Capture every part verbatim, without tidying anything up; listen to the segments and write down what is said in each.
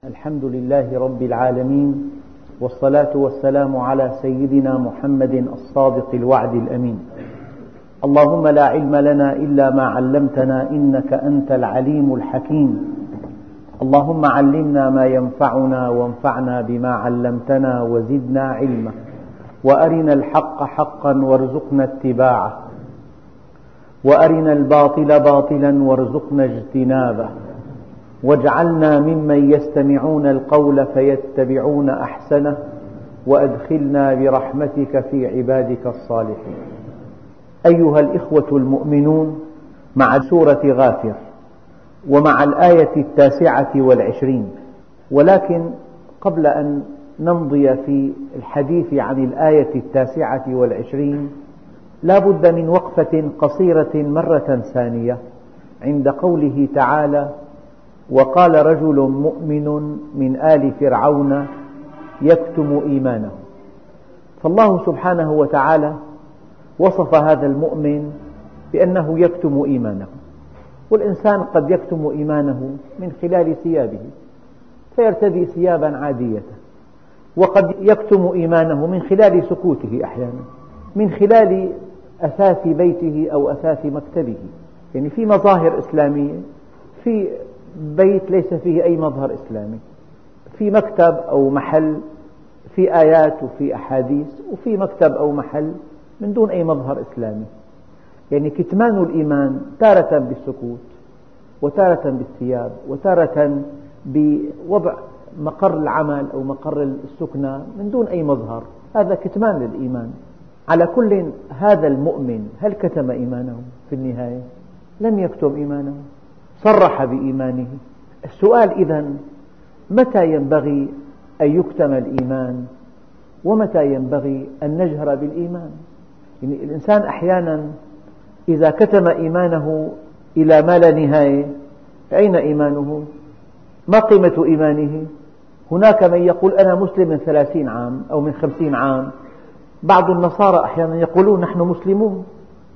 الحمد لله رب العالمين، والصلاة والسلام على سيدنا محمد الصادق الوعد الأمين. اللهم لا علم لنا إلا ما علمتنا إنك أنت العليم الحكيم. اللهم علمنا ما ينفعنا وانفعنا بما علمتنا وزدنا علما، وأرنا الحق حقا وارزقنا اتباعه، وأرنا الباطل باطلا وارزقنا اجتنابه، واجعلنا ممن يستمعون القول فيتبعون أحسنه، وأدخلنا برحمتك في عبادك الصالحين. أيها الإخوة المؤمنون، مع سورة غافر ومع الآية التاسعة والعشرين، ولكن قبل أن نمضي في الحديث عن الآية التاسعة والعشرين لا بد من وقفة قصيرة مرة ثانية عند قوله تعالى: وقال رجل مؤمن من آل فرعون يكتم إيمانه. فالله سبحانه وتعالى وصف هذا المؤمن بأنه يكتم إيمانه، والإنسان قد يكتم إيمانه من خلال ثيابه فيرتدي ثيابا عادية، وقد يكتم إيمانه من خلال سكوته أحيانا، من خلال أثاث بيته أو أثاث مكتبه. يعني في مظاهر إسلامية، في بيت ليس فيه أي مظهر إسلامي، في مكتب أو محل في آيات وفي أحاديث، وفي مكتب أو محل من دون أي مظهر إسلامي. يعني كتمان الإيمان تارة بالسكوت، وتارة بالثياب، وتارة بوضع مقر العمل أو مقر السكنى من دون أي مظهر، هذا كتمان للإيمان. على كل، هذا المؤمن هل كتم إيمانه في النهاية؟ لم يكتم إيمانه، صرح بإيمانه. السؤال إذن: متى ينبغي أن يكتم الإيمان، ومتى ينبغي أن نجهر بالإيمان؟ يعني الإنسان أحيانا إذا كتم إيمانه إلى ما لا نهاية، أين إيمانه؟ ما قيمة إيمانه؟ هناك من يقول أنا مسلم من ثلاثين عام أو من خمسين عام. بعض النصارى أحيانا يقولون نحن مسلمون.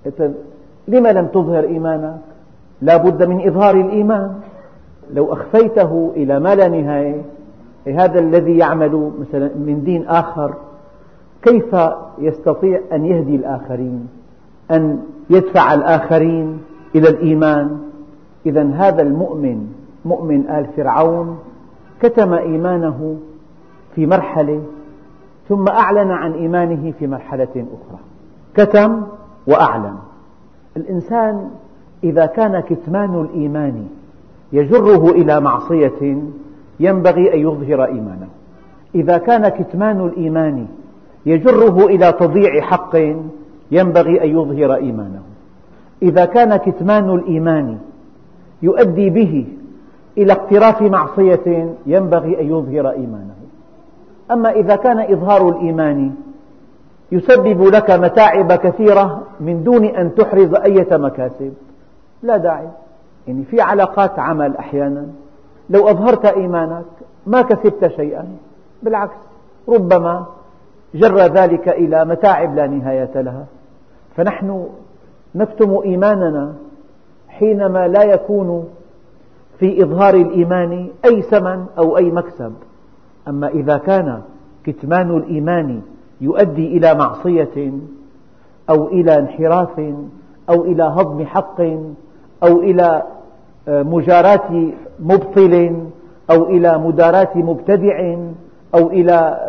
لما لم تظهر إيمانك؟ لا بد من إظهار الإيمان. لو أخفيته إلى ما لا نهاية، هذا الذي يعمل مثلا من دين آخر كيف يستطيع أن يهدي الآخرين، أن يدفع الآخرين إلى الإيمان؟ إذن هذا المؤمن، مؤمن آل فرعون، كتم إيمانه في مرحلة، ثم أعلن عن إيمانه في مرحلة أخرى. كتم وأعلن. الإنسان إذا كان كتمان الإيمان يجره إلى معصية ينبغي أن يظهر إيمانه. إذا كان كتمان الإيمان يجره إلى تضييع حق ينبغي أن يظهر إيمانه. إذا كان كتمان الإيمان يؤدي به إلى اقتراف معصية ينبغي أن يظهر إيمانه. أما إذا كان إظهار الإيمان يسبب لك متاعب كثيرة من دون أن تحرز أي مكاسب، لا داعي. يعني في علاقات عمل أحيانا لو أظهرت إيمانك ما كسبت شيئا، بالعكس ربما جر ذلك إلى متاعب لا نهاية لها. فنحن نكتم إيماننا حينما لا يكون في إظهار الإيمان أي ثمن أو أي مكسب. أما إذا كان كتمان الإيمان يؤدي إلى معصية أو إلى انحراف أو إلى هضم حق أو إلى مجاراة مبطل أو إلى مداراة مبتدع أو إلى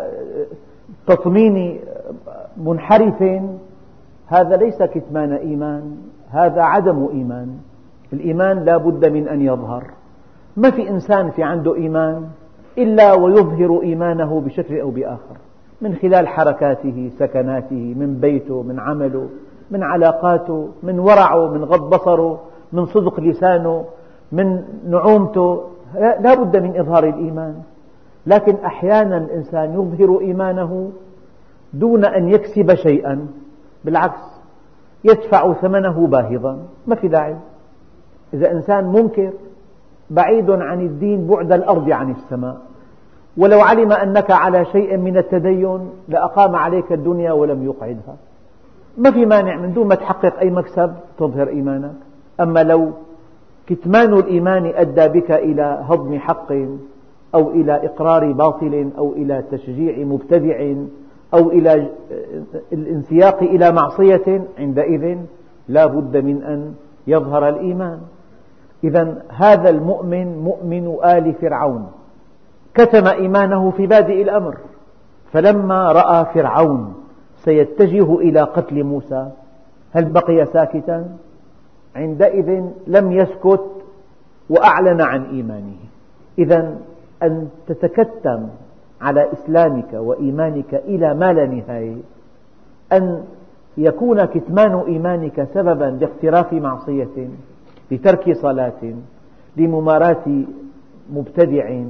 تطمين منحرف، هذا ليس كتمان إيمان، هذا عدم إيمان. الإيمان لا بد من أن يظهر. ما في إنسان في عنده إيمان إلا ويظهر إيمانه بشكل أو بآخر، من خلال حركاته، سكناته، من بيته، من عمله، من علاقاته، من ورعه، من غض بصره، من صدق لسانه، من نعومته. لا بد من إظهار الإيمان. لكن أحيانا الإنسان يظهر إيمانه دون أن يكسب شيئا، بالعكس يدفع ثمنه باهظا، ما في داعي. إذا إنسان منكر بعيد عن الدين بعد الأرض عن السماء، ولو علم أنك على شيء من التدين لأقام عليك الدنيا ولم يقعدها، ما في مانع من دون ما تحقق أي مكسب تظهر إيمانك. أما لو كتمان الإيمان أدى بك إلى هضم حق أو إلى إقرار باطل أو إلى تشجيع مبتدع أو إلى الانسياق إلى معصية، عندئذ لا بد من أن يظهر الإيمان. إذن هذا المؤمن مؤمن آل فرعون كتم إيمانه في بادئ الأمر، فلما رأى فرعون سيتجه إلى قتل موسى هل بقي ساكتا؟ عندئذ لم يسكت وأعلن عن إيمانه. إذن أن تتكتم على إسلامك وإيمانك إلى ما لا نهاية، أن يكون كتمان إيمانك سببا لاقتراف معصية، لترك صلاة، لمماراة مبتدع،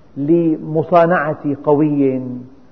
لمصانعة قوي،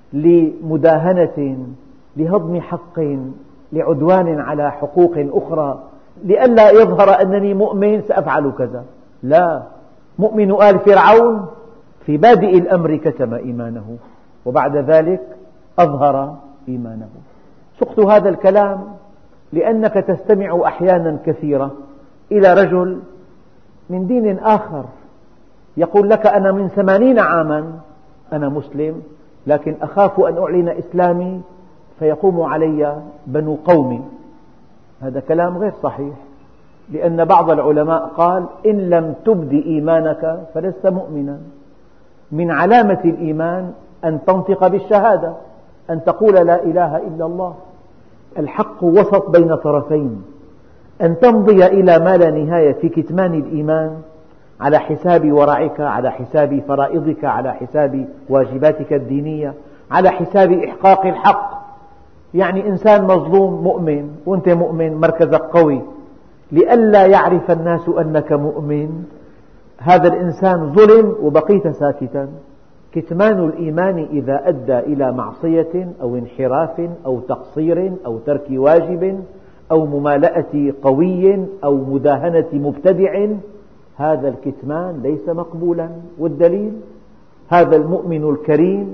لمداهنة، لهضم حق، لعدوان على حقوق أخرى، لئلا يظهر أنني مؤمن سأفعل كذا. لا، مؤمن آل فرعون في بادئ الأمر كتم إيمانه وبعد ذلك أظهر إيمانه. سقت هذا الكلام لأنك تستمع أحيانا كثيرة إلى رجل من دين آخر يقول لك أنا من ثمانين عاما أنا مسلم، لكن أخاف أن أعلن إسلامي فيقوم علي بنو قومي. هذا كلام غير صحيح، لأن بعض العلماء قال إن لم تبد إيمانك فلست مؤمنا. من علامة الإيمان أن تنطق بالشهادة، أن تقول لا إله إلا الله. الحق وسط بين طرفين، أن تمضي إلى ما لا نهاية في كتمان الإيمان على حساب ورعك، على حساب فرائضك، على حساب واجباتك الدينية، على حساب إحقاق الحق. يعني إنسان مظلوم مؤمن وأنت مؤمن مركزك قوي، لئلا يعرف الناس أنك مؤمن هذا الإنسان ظلم وبقيت ساكتا. كتمان الإيمان إذا أدى إلى معصية أو انحراف أو تقصير أو ترك واجب أو ممالأة قوي أو مداهنة مبتدع، هذا الكتمان ليس مقبولا. والدليل هذا المؤمن الكريم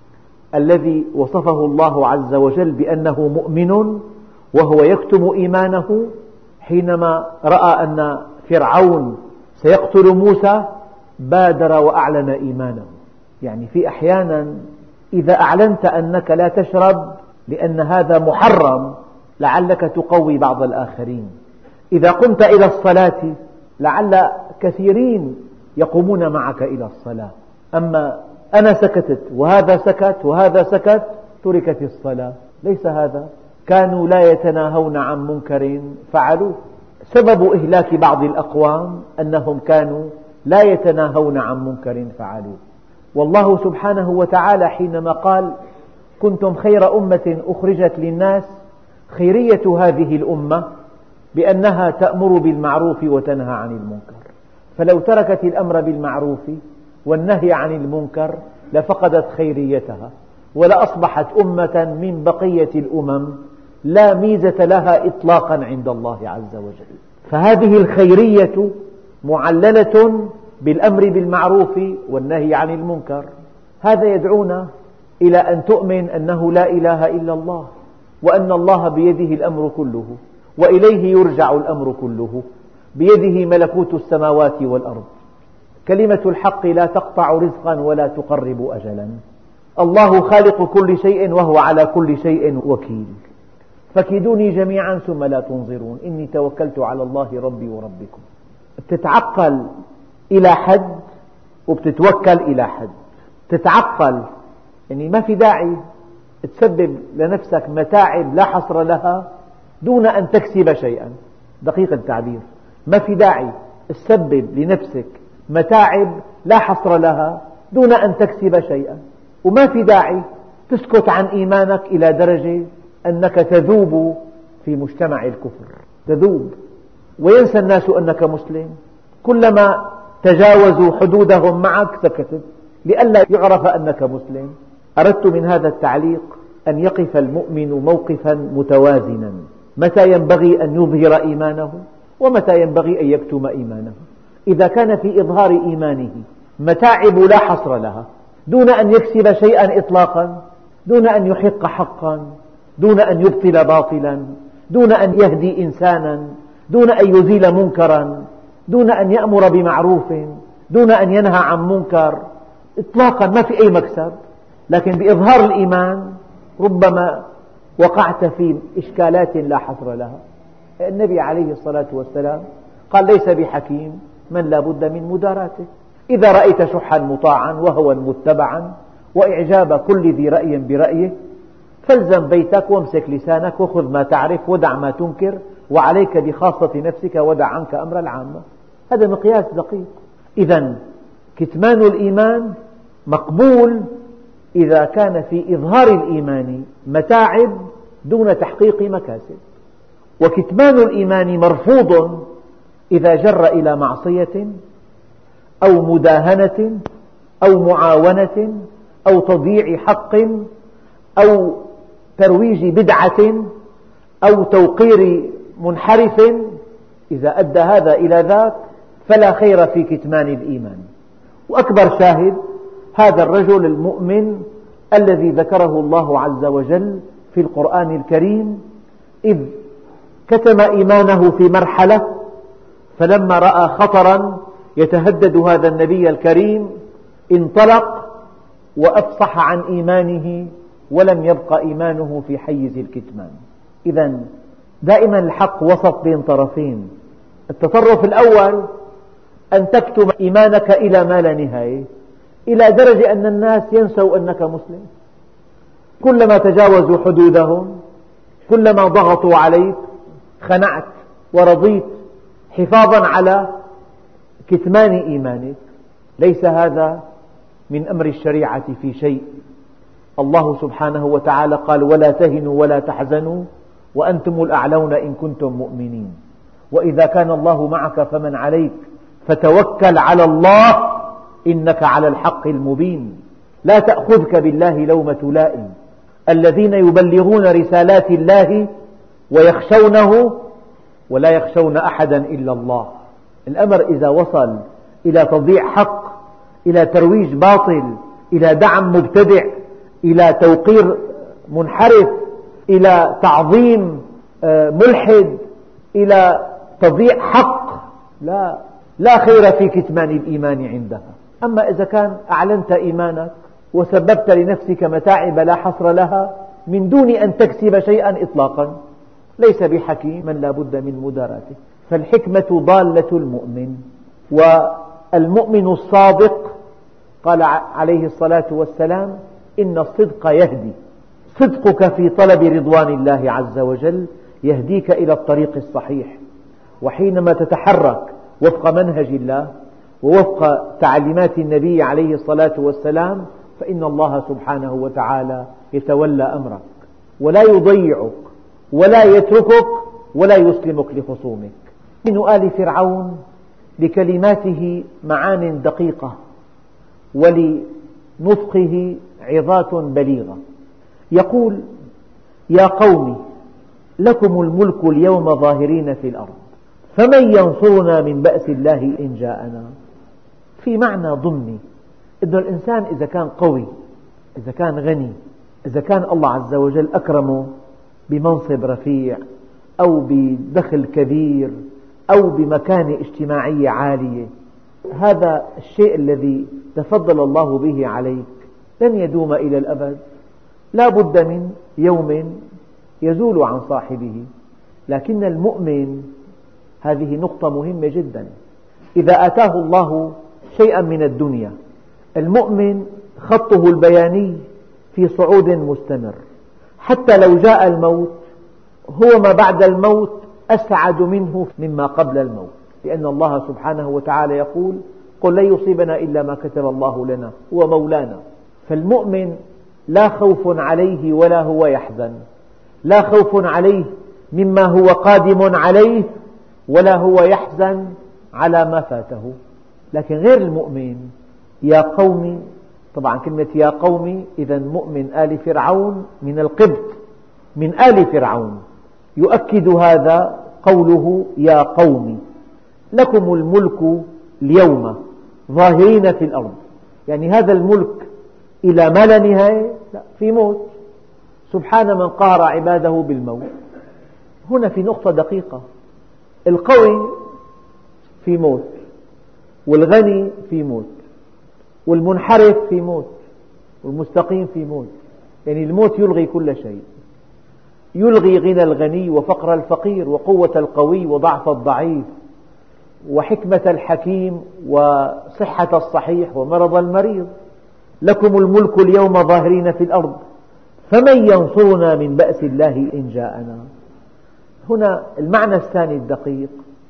الذي وصفه الله عز وجل بأنه مؤمن وهو يكتم إيمانه، حينما رأى أن فرعون سيقتل موسى بادر وأعلن إيمانه. يعني في أحيانا إذا أعلنت أنك لا تشرب لأن هذا محرم لعلك تقوي بعض الآخرين. إذا قمت إلى الصلاة لعل كثيرين يقومون معك إلى الصلاة. أما أنا سكتت وهذا سكت وهذا سكت تركت الصلاة. ليس هذا. كانوا لا يتناهون عن منكر فعلوه. سبب إهلاك بعض الأقوام أنهم كانوا لا يتناهون عن منكر فعلوه. والله سبحانه وتعالى حينما قال كنتم خير أمة أخرجت للناس، خيرية هذه الأمة بأنها تأمر بالمعروف وتنهى عن المنكر. فلو تركت الأمر بالمعروف والنهي عن المنكر لفقدت خيريتها ولأصبحت أمة من بقية الأمم لا ميزة لها إطلاقا عند الله عز وجل. فهذه الخيرية معللة بالأمر بالمعروف والنهي عن المنكر. هذا يدعونا إلى أن تؤمن أنه لا إله إلا الله، وأن الله بيده الأمر كله وإليه يرجع الأمر كله، بيده ملكوت السماوات والأرض. كلمة الحق لا تقطع رزقا ولا تقرب أجلا. الله خالق كل شيء وهو على كل شيء وكيل. فكيدوني جميعا ثم لا تنظرون إني توكلت على الله ربي وربكم. بتتعقل إلى حد وبتتوكل إلى حد. تتعقل يعني ما في داعي تسبب لنفسك متاعب لا حصر لها دون أن تكسب شيئا. دقيق التعبير، ما في داعي تسبب لنفسك متاعب لا حصر لها دون أن تكسب شيئا، وما في داعي تسكت عن إيمانك إلى درجة أنك تذوب في مجتمع الكفر، تذوب وينسى الناس أنك مسلم. كلما تجاوزوا حدودهم معك سكتت لئلا يعرف أنك مسلم. أردت من هذا التعليق أن يقف المؤمن موقفا متوازنا، متى ينبغي أن يظهر إيمانه ومتى ينبغي أن يكتم إيمانه. إذا كان في إظهار إيمانه متاعب لا حصر لها دون أن يكسب شيئا إطلاقا، دون أن يحق حقا، دون أن يبطل باطلا، دون أن يهدي إنسانا، دون أن يزيل منكرا، دون أن يأمر بمعروف، دون أن ينهى عن منكر، إطلاقا ما في أي مكسب، لكن بإظهار الإيمان ربما وقعت في إشكالات لا حصر لها. النبي عليه الصلاة والسلام قال: ليس بحكيم من لا بد من مداراته. إذا رأيت شحا مطاعا وهوى متبعا وإعجاب كل ذي رأي برأيه فالزم بيتك وامسك لسانك وخذ ما تعرف ودع ما تنكر وعليك بخاصة نفسك ودع عنك أمر العامة. هذا مقياس دقيق. إذن كتمان الإيمان مقبول إذا كان في إظهار الإيمان متاعب دون تحقيق مكاسب، وكتمان الإيمان مرفوض إذا جر إلى معصية أو مداهنة أو معاونة أو تضييع حق أو ترويج بدعة أو توقير منحرف. إذا أدى هذا إلى ذاك فلا خير في كتمان الإيمان. وأكبر شاهد هذا الرجل المؤمن الذي ذكره الله عز وجل في القرآن الكريم، إذ كتم إيمانه في مرحلة، فلما رأى خطرا يتهدد هذا النبي الكريم انطلق وأفصح عن إيمانه ولم يبق إيمانه في حيز الكتمان. إذن دائما الحق وسط بين طرفين. التطرف الأول أن تكتم إيمانك إلى ما لا نهاية، إلى درجة أن الناس ينسوا أنك مسلم. كلما تجاوزوا حدودهم، كلما ضغطوا عليك، خنعت ورضيت حفاظا على كتمان إيمانك. ليس هذا من أمر الشريعة في شيء. الله سبحانه وتعالى قال: ولا تهنوا ولا تحزنوا وأنتم الأعلون إن كنتم مؤمنين. وإذا كان الله معك فمن عليك، فتوكل على الله إنك على الحق المبين. لا تأخذك بالله لومة لائم. الذين يبلغون رسالات الله ويخشونه ولا يخشون أحدا إلا الله. الأمر إذا وصل إلى تضييع حق، إلى ترويج باطل، إلى دعم مبتدع، إلى توقير منحرف، إلى تعظيم ملحد، إلى تضييع حق، لا لا خير في كتمان الإيمان عندها. أما إذا كان أعلنت إيمانك وسببت لنفسك متاعب لا حصر لها من دون أن تكسب شيئا إطلاقا، ليس بحكيم من لا بد من مداراته. فالحكمة ضالة المؤمن. والمؤمن الصادق قال عليه الصلاة والسلام: إن الصدق يهدي. صدقك في طلب رضوان الله عز وجل يهديك إلى الطريق الصحيح. وحينما تتحرك وفق منهج الله ووفق تعليمات النبي عليه الصلاة والسلام فإن الله سبحانه وتعالى يتولى أمرك ولا يضيعك ولا يتركك ولا يسلمك لخصومك. من آل فرعون لكلماته معان دقيقة ولنطقه عظات بليغة. يقول: يا قوم لكم الملك اليوم ظاهرين في الأرض فمن ينصرنا من بأس الله إن جاءنا. في معنى ضمني أن الإنسان إذا كان قوي، إذا كان غني، إذا كان الله عز وجل أكرمه بمنصب رفيع أو بدخل كبير أو بمكانة اجتماعية عالية، هذا الشيء الذي تفضل الله به عليك لن يدوم إلى الأبد، لا بد من يوم يزول عن صاحبه. لكن المؤمن، هذه نقطة مهمة جدا، إذا آتاه الله شيئا من الدنيا، المؤمن خطه البياني في صعود مستمر، حتى لو جاء الموت هو ما بعد الموت أسعد منه مما قبل الموت، لأن الله سبحانه وتعالى يقول: قل لن يصيبنا إلا ما كتب الله لنا هو مولانا. فالمؤمن لا خوف عليه ولا هو يحزن، لا خوف عليه مما هو قادم عليه ولا هو يحزن على ما فاته. لكن غير المؤمن: يا قوم، طبعا كلمة يا قوم إذا مؤمن آل فرعون من القبط، من آل فرعون. يؤكد هذا قوله: يا قوم لكم الملك اليوم ظاهرين في الأرض. يعني هذا الملك إلى ما لا نهاية؟ لا، في موت. سبحان من قهر عباده بالموت. هنا في نقطة دقيقة: القوي في موت والغني في موت. والمنحرف في موت، والمستقيم في موت. يعني الموت يلغي كل شيء، يلغي غنى الغني وفقر الفقير وقوة القوي وضعف الضعيف وحكمة الحكيم وصحة الصحيح ومرض المريض. لكم الملك اليوم ظاهرين في الأرض فمن ينصرنا من بأس الله إن جاءنا. هنا المعنى الثاني الدقيق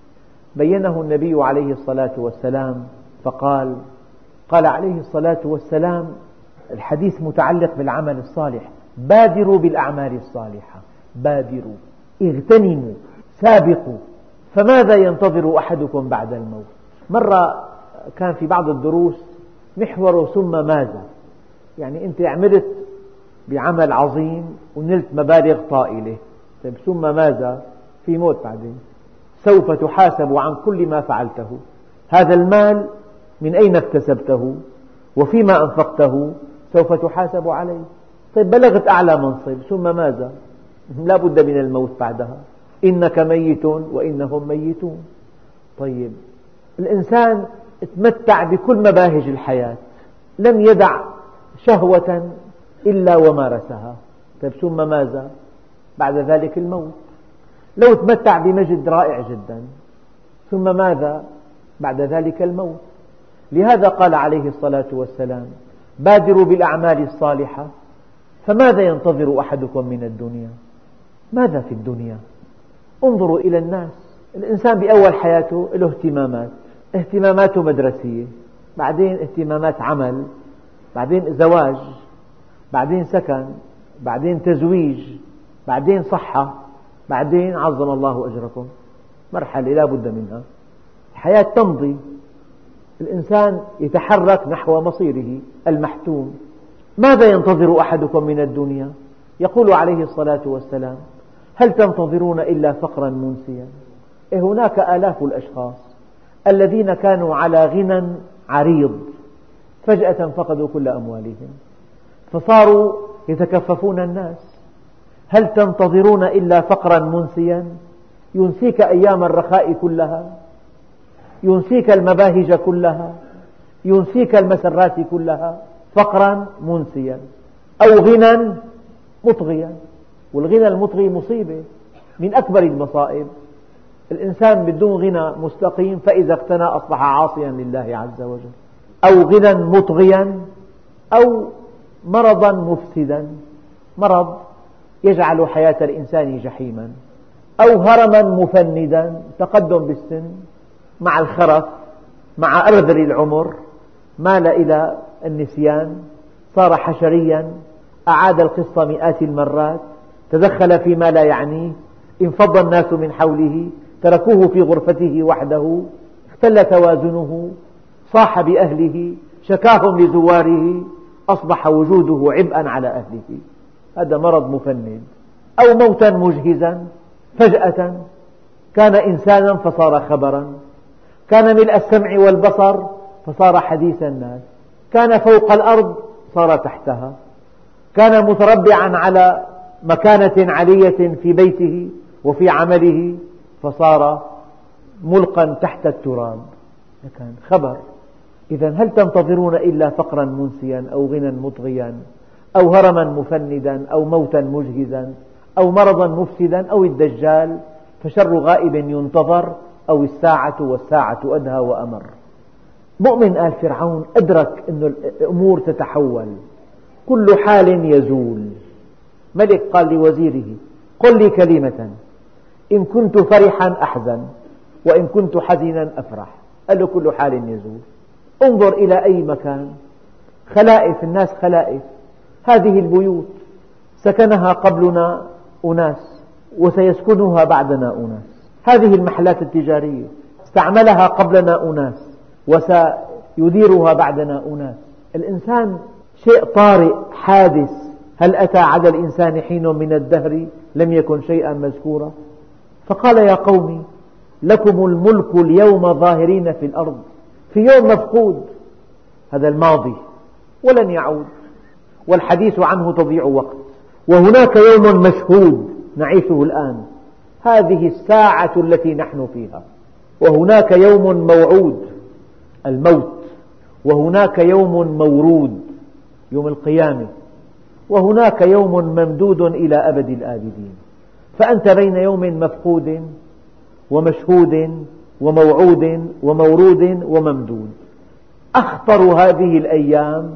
بينه النبي عليه الصلاة والسلام فقال قال عليه الصلاة والسلام، الحديث متعلق بالعمل الصالح: بادروا بالأعمال الصالحة، بادروا، اغتنموا، سابقوا، فماذا ينتظر أحدكم بعد الموت؟ مرة كان في بعض الدروس محور ثم ماذا، يعني أنت عملت بعمل عظيم ونلت مبالغ طائلة، طيب ثم ماذا؟ في موت بعدين، سوف تحاسب عن كل ما فعلته. هذا المال من أين اكتسبته وفيما أنفقته سوف تحاسب عليه. طيب بلغت أعلى منصب، ثم ماذا؟ لا بد من الموت بعدها، إنك ميت وإنهم ميتون. طيب الإنسان تمتع بكل مباهج الحياة، لم يدع شهوة إلا ومارسها، طيب ثم ماذا؟ بعد ذلك الموت. لو تمتع بمجد رائع جدا، ثم ماذا؟ بعد ذلك الموت. لهذا قال عليه الصلاة والسلام: بادروا بالأعمال الصالحة، فماذا ينتظر أحدكم من الدنيا؟ ماذا في الدنيا؟ انظروا إلى الناس. الإنسان بأول حياته له اهتمامات، اهتماماته مدرسية، بعدين اهتمامات عمل، بعدين زواج، بعدين سكن، بعدين تزويج، بعدين صحة، بعدين عظم الله أجركم. مرحلة لا بد منها. الحياة تمضي، الإنسان يتحرك نحو مصيره المحتوم. ماذا ينتظر أحدكم من الدنيا؟ يقول عليه الصلاة والسلام: هل تنتظرون إلا فقرا منسيا؟ هناك آلاف الأشخاص الذين كانوا على غنى عريض فجأة فقدوا كل أموالهم فصاروا يتكففون الناس. هل تنتظرون إلا فقرا منسيا ينسيك أيام الرخاء كلها، ينسيك المباهج كلها، ينسيك المسرات كلها؟ فقرا منسيا أو غنى مطغيا. والغنى المطغي مصيبة من أكبر المصائب. الإنسان بدون غنى مستقيم فإذا اغتنى أصبح عاصيا لله عز وجل، أو غنى مطغيا، أو مرضا مفسدا، مرض يجعل حياة الإنسان جحيما، أو هرما مفندا، تقدم بالسن مع الخرف مع أرذل العمر مال إلى النسيان، صار حشريا، أعاد القصة مئات المرات، تدخل فيما لا يعنيه، انفض الناس من حوله، تركوه في غرفته وحده، اختل توازنه، صاح بأهله، شكاهم لزواره، أصبح وجوده عبئا على أهله. هذا مرض مفند. أو موتا مجهزا، فجأة كان إنسانا فصار خبرا، كان ملء السمع والبصر فصار حديث الناس، كان فوق الأرض صار تحتها، كان متربعا على مكانة علية في بيته وفي عمله فصار ملقا تحت التراب. كان خبر. إذا هل تنتظرون إلا فقرا منسيا أو غنى مطغيا أو هرما مفندا أو موتا مجهزا أو مرضا مفسدا أو الدجال، فشر غائب ينتظر، أو الساعة والساعة أدهى وأمر. مؤمن آل فرعون أدرك أن الأمور تتحول، كل حال يزول. ملك قال لوزيره: قل لي كلمة إن كنت فرحا أحزن وإن كنت حزنا أفرح. قال له: كل حال يزول. انظر إلى أي مكان، خلائف، الناس خلائف. هذه البيوت سكنها قبلنا أناس وسيسكنها بعدنا أناس. هذه المحلات التجارية استعملها قبلنا أناس وسيديرها بعدنا أناس. الإنسان شيء طارئ حادث. هل أتى على الإنسان حين من الدهر لم يكن شيئا مذكورا؟ فقال: يا قوم لكم الملك اليوم ظاهرين في الأرض. في يوم مفقود، هذا الماضي ولن يعود، والحديث عنه تضيع وقت. وهناك يوم مشهود نعيشه الآن، هذه الساعة التي نحن فيها. وهناك يوم موعود، الموت. وهناك يوم مورود يوم القيامة، وهناك يوم ممدود إلى أبد الآبدين. فأنت بين يوم مفقود ومشهود وموعود ومورود وممدود. أخطر هذه الأيام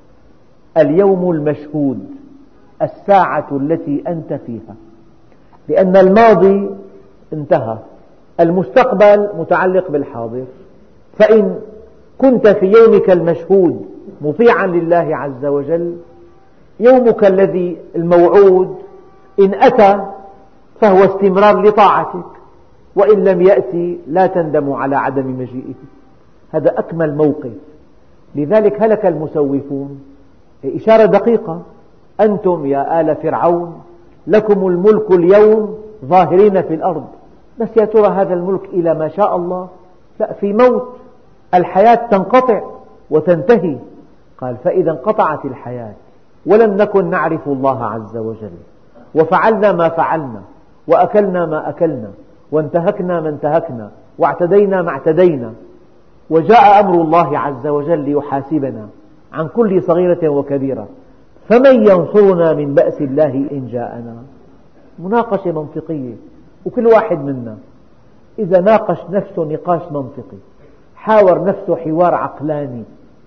اليوم المشهود، الساعة التي أنت فيها، لأن الماضي انتهى، المستقبل متعلق بالحاضر. فإن كنت في يومك المشهود مطيعا لله عز وجل، يومك الذي الموعود إن أتى فهو استمرار لطاعتك، وإن لم يأتي لا تندم على عدم مجيئه. هذا أكمل موقف. لذلك هلك المسوفون. إشارة دقيقة: أنتم يا آل فرعون لكم الملك اليوم ظاهرين في الأرض. بس يا ترى هذا الملك إلى ما شاء الله؟ لا، في موت، الحياة تنقطع وتنتهي. قال: فإذا انقطعت الحياة ولم نكن نعرف الله عز وجل، وفعلنا ما فعلنا، وأكلنا ما أكلنا، وانتهكنا ما انتهكنا، واعتدينا ما اعتدينا، وجاء أمر الله عز وجل ليحاسبنا عن كل صغيرة وكبيرة، فمن ينصرنا من بأس الله إن جاءنا؟ مناقشة منطقية، وكل واحد منا إذا ناقش نفسه نقاش منطقي، حاور نفسه حوار عقلاني،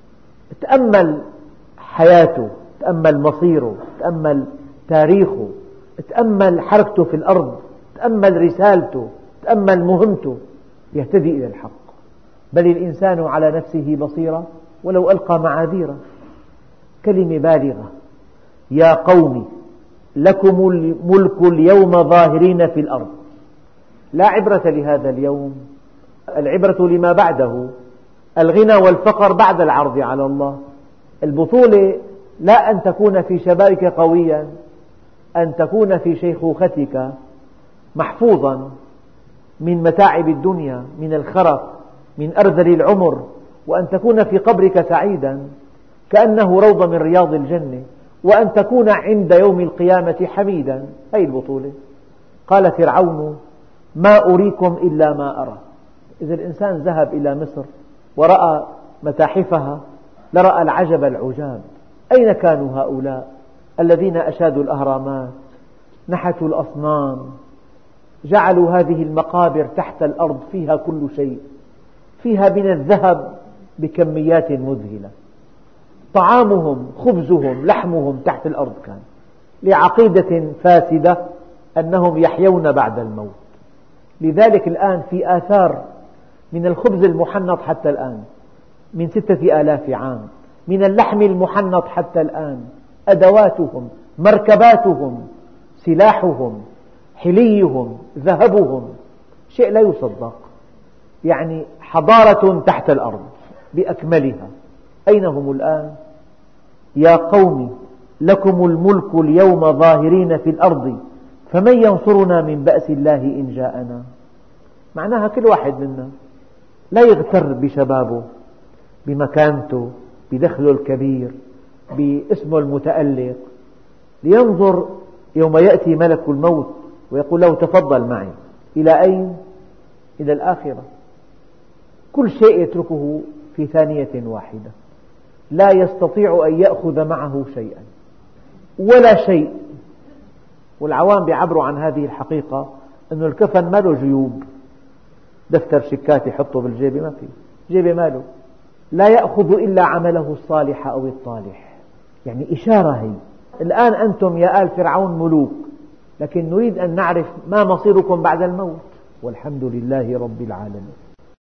تأمل حياته، تأمل مصيره، تأمل تاريخه، تأمل حركته في الأرض، تأمل رسالته، تأمل مهمته، يهتدي إلى الحق. بل الإنسان على نفسه بصيرة ولو ألقى معاذيره. كلمة بالغة: يا قوم لكم الملك اليوم ظاهرين في الأرض. لا عبرة لهذا اليوم، العبرة لما بعده. الغنى والفقر بعد العرض على الله. البطولة لا أن تكون في شبابك قويا، أن تكون في شيخوختك محفوظا من متاعب الدنيا، من الخرق، من أرذل العمر، وأن تكون في قبرك سعيدا كأنه روضة من رياض الجنة، وأن تكون عند يوم القيامة حميدا. هذه البطولة. قال فرعون: ما أريكم إلا ما أرى. إذا الإنسان ذهب إلى مصر ورأى متاحفها لرأى العجب العجاب. أين كانوا هؤلاء الذين أشادوا الأهرامات، نحتوا الأصنام، جعلوا هذه المقابر تحت الأرض فيها كل شيء، فيها من الذهب بكميات مذهلة، طعامهم خبزهم لحمهم تحت الأرض كان، لعقيدة فاسدة أنهم يحيون بعد الموت. لذلك الآن في آثار من الخبز المحنط حتى الآن من ستة آلاف عام، من اللحم المحنط حتى الآن، أدواتهم، مركباتهم، سلاحهم، حليهم، ذهبهم، شيء لا يصدق. يعني حضارة تحت الأرض بأكملها. أين هم الآن؟ يا قوم لكم الملك اليوم ظاهرين في الأرض فمن ينصرنا من بأس الله إن جاءنا. معناها كل واحد منا لا يغتر بشبابه، بمكانته، بدخله الكبير، باسمه المتألق، لينظر يوم يأتي ملك الموت ويقول له: تفضل معي. إلى أين؟ إلى الآخرة. كل شيء يتركه في ثانية واحدة، لا يستطيع أن يأخذ معه شيئا ولا شيء. والعوام بيعبروا عن هذه الحقيقة أن الكفن ما له جيوب، دفتر شيكات يحطه بالجيب ما فيه، جيبه ماله، لا يأخذ إلا عمله الصالح أو الطالح. يعني إشارة هي. الآن أنتم يا آل فرعون ملوك، لكن نريد أن نعرف ما مصيركم بعد الموت، والحمد لله رب العالمين.